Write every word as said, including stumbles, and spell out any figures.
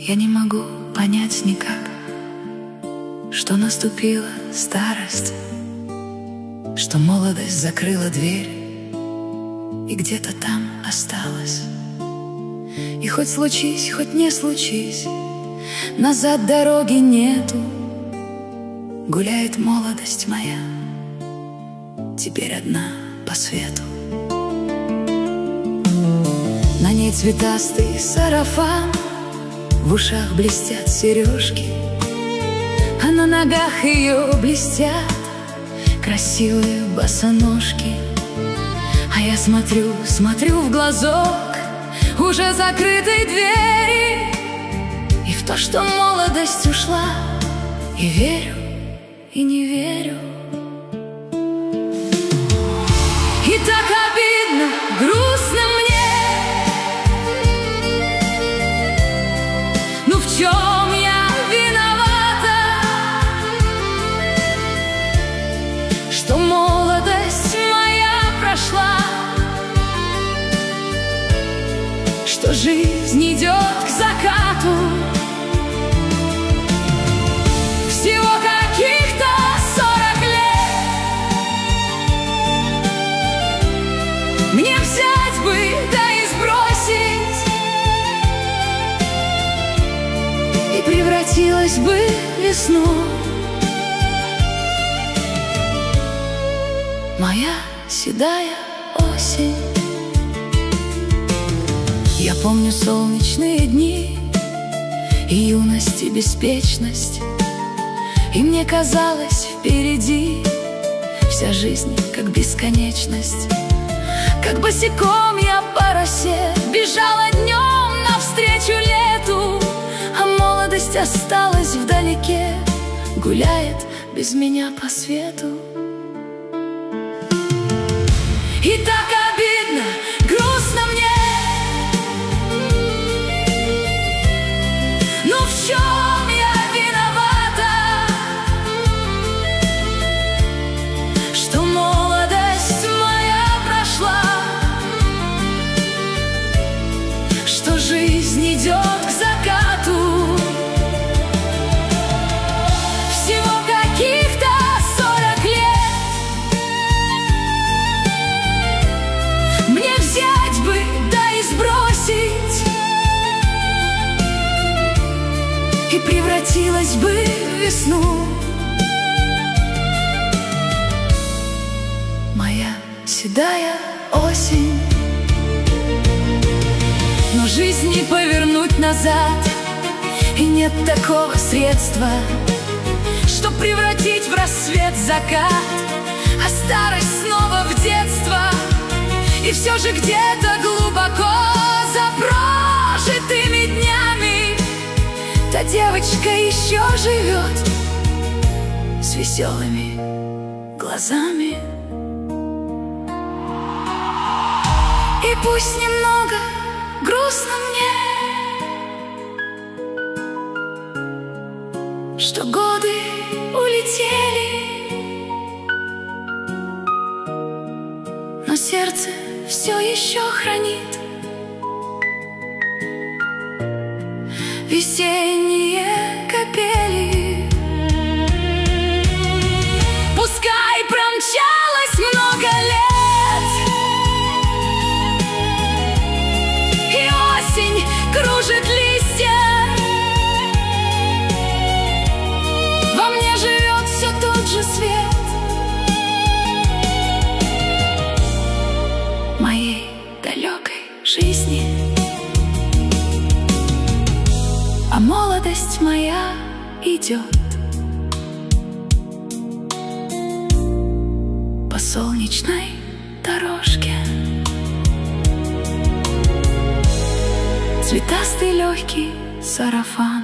Я не могу понять никак, что наступила старость, что молодость закрыла дверь и где-то там осталась. И хоть случись, хоть не случись, назад дороги нету. Гуляет молодость моя, теперь одна по свету. На ней цветастый сарафан, в ушах блестят сережки, а на ногах ее блестят красивые босоножки. А я смотрю, смотрю в глазок уже закрытой двери, и в то, что молодость ушла, и верю, и не верю. И так обидно, грустно мне. Ну в чем я виновата, что молодость моя прошла, что жизнь идет к закату? Всего каких-то сорок лет мне взять бы, да и сбросить, и превратилась бы в весну. Моя седая осень. Я помню солнечные дни и юность, и беспечность, и мне казалось, впереди вся жизнь как бесконечность. Как босиком я по росе бежала днем навстречу лету, а молодость осталась вдалеке, гуляет без меня по свету. И так обидно, грустно мне. Ну в чем я виновата, что молодость моя прошла, что жизнь идет к закату? Всего каких-то сорок лет мне взять бы, да и сбросить, и превратилась бы в весну. Моя седая осень. Но жизнь не повернуть назад, и нет такого средства, что превратить в рассвет закат, а старость снова в детство. И все же где-то глубоко за прожитыми днями та девочка еще живет с веселыми глазами. И пусть немного грустно мне, что годы улетели, но сердце все еще хранит весенние капели. Пускай промчалось много лет, и осень кружит листья, во мне живет все тот же свет моей далекой жизни. А молодость моя идет по солнечной дорожке. Цветастый легкий сарафан